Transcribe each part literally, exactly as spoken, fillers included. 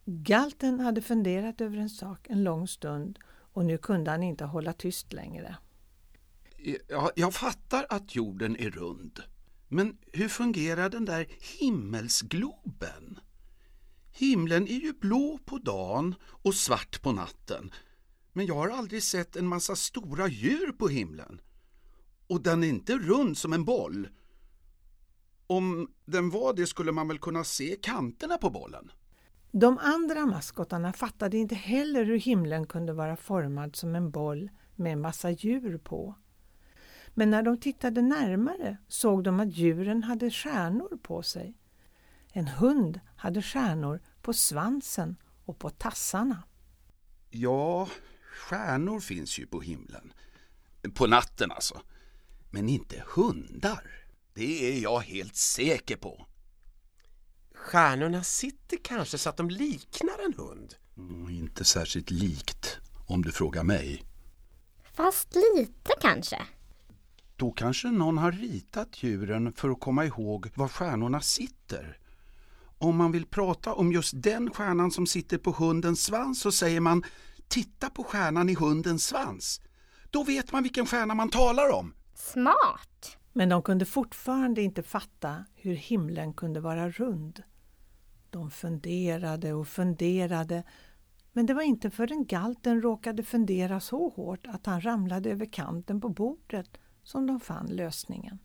Galten hade funderat över en sak en lång stund och nu kunde han inte hålla tyst längre. Jag, jag fattar att jorden är rund. Men hur fungerar den där himmelsgloben? Himlen är ju blå på dagen och svart på natten. Men jag har aldrig sett en massa stora djur på himlen. Och den är inte rund som en boll. Om den var det skulle man väl kunna se kanterna på bollen. De andra maskotarna fattade inte heller hur himlen kunde vara formad som en boll med en massa djur på. Men när de tittade närmare såg de att djuren hade stjärnor på sig. En hund hade stjärnor på svansen och på tassarna. Ja, stjärnor finns ju på himlen. På natten alltså. Men inte hundar. Det är jag helt säker på. Stjärnorna sitter kanske så att de liknar en hund. Mm, inte särskilt likt, om du frågar mig. Fast lite kanske. Då kanske någon har ritat djuren för att komma ihåg var stjärnorna sitter. Om man vill prata om just den stjärnan som sitter på hundens svans så säger man titta på stjärnan i hundens svans. Då vet man vilken stjärna man talar om. Smart! Men de kunde fortfarande inte fatta hur himlen kunde vara rund. De funderade och funderade, men det var inte förrän galten råkade fundera så hårt att han ramlade över kanten på bordet som de fann lösningen.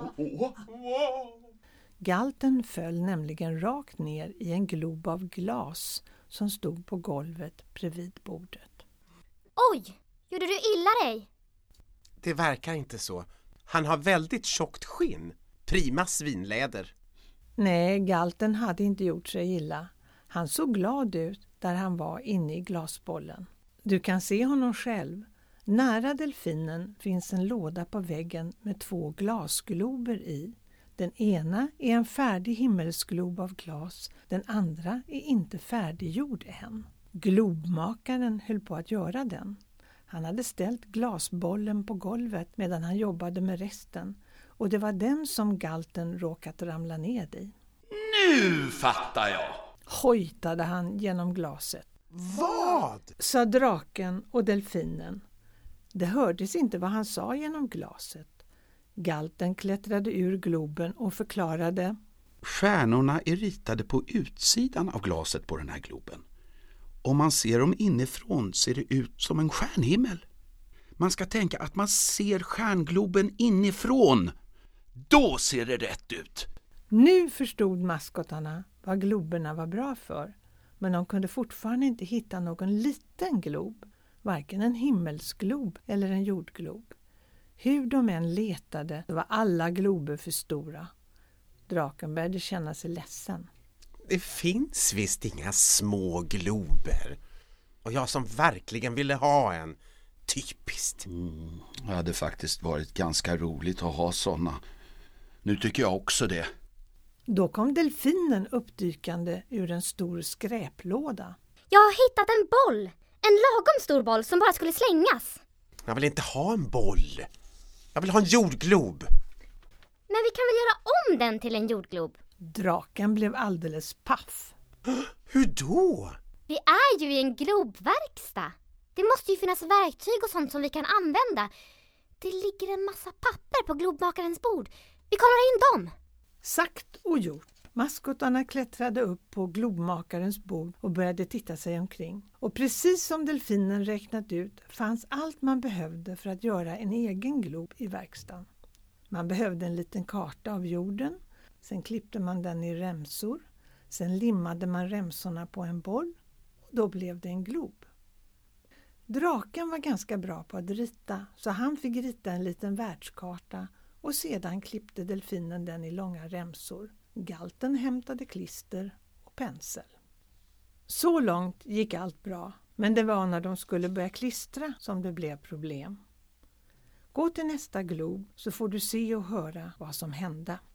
Galten föll nämligen rakt ner i en glob av glas som stod på golvet bredvid bordet. Oj, gjorde du illa dig? Det verkar inte så. Han har väldigt tjockt skinn. Prima svinläder. Nej, galten hade inte gjort sig illa. Han såg glad ut där han var inne i glasbollen. Du kan se honom själv. Nära delfinen finns en låda på väggen med två glasglober i. Den ena är en färdig himmelsglob av glas. Den andra är inte färdiggjord än. Globmakaren höll på att göra den. Han hade ställt glasbollen på golvet medan han jobbade med resten. Och det var den som galten råkat ramla ned i. Nu fattar jag! Hojtade han genom glaset. Vad? Sa draken och delfinen. Det hördes inte vad han sa genom glaset. Galten klättrade ur globen och förklarade. Stjärnorna är ritade på utsidan av glaset på den här globen. Om man ser dem inifrån ser det ut som en stjärnhimmel. Man ska tänka att man ser stjärngloben inifrån. Då ser det rätt ut. Nu förstod maskotarna vad globerna var bra för. Men de kunde fortfarande inte hitta någon liten glob. Varken en himmelsglob eller en jordglob. Hur de än letade var alla glober för stora. Draken började känna sig ledsen. Det finns visst inga små glober. Och jag som verkligen ville ha en. Typiskt. Mm, det hade faktiskt varit ganska roligt att ha såna. Nu tycker jag också det. Då kom delfinen uppdykande ur en stor skräplåda. Jag har hittat en boll. En lagom stor boll som bara skulle slängas. Jag vill inte ha en boll. Jag vill ha en jordglob. Men vi kan väl göra om den till en jordglob? Draken blev alldeles paff. Hur då? Vi är ju i en globverkstad. Det måste ju finnas verktyg och sånt som vi kan använda. Det ligger en massa papper på globmakarens bord. Vi kollar in dem. Sagt och gjort. Maskotarna klättrade upp på globmakarens bord och började titta sig omkring. Och precis som delfinen räknat ut fanns allt man behövde för att göra en egen glob i verkstaden. Man behövde en liten karta av jorden. Sen klippte man den i remsor. Sen limmade man remsorna på en boll. Och då blev det en glob. Draken var ganska bra på att rita, så han fick rita en liten världskarta och sedan klippte delfinen den i långa remsor. Galten hämtade klister och pensel. Så långt gick allt bra, men det var när de skulle börja klistra som det blev problem. Gå till nästa glob så får du se och höra vad som hände.